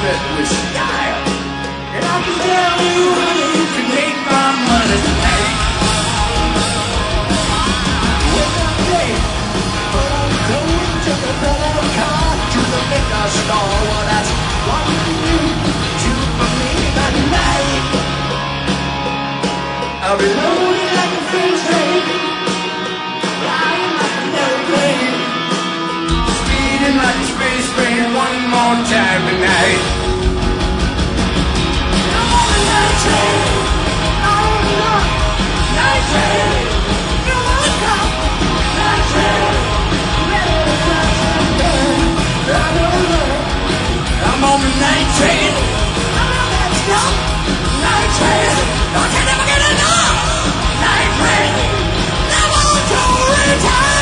it with style. And I can tell you, honey, you can make my money tonight. Wake up late, but I'm going to the better car to the liquor store. Well, that's what you do for me tonight. I'll be loaded like a freight train, flying like an airplane, speeding like a space train one more time tonight. I'm on the night train, on the night train, come on, come, night train, ready to crash and burn. I know I'm on the night train, I'm on that stop, night train, I can never get enough, night train, never to return.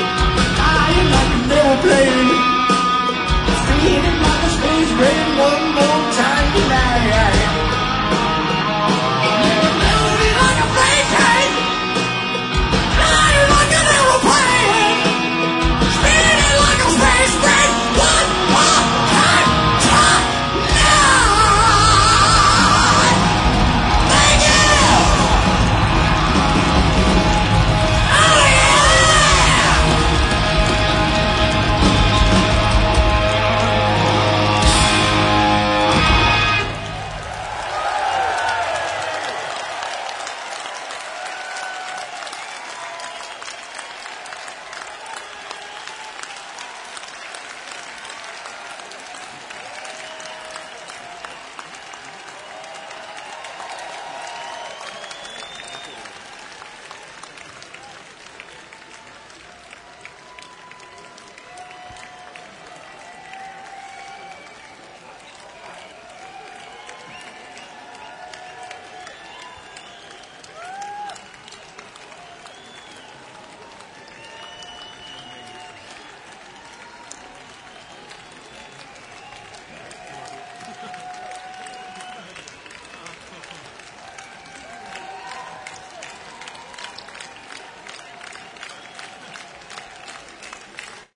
Playing, feeling like a space train one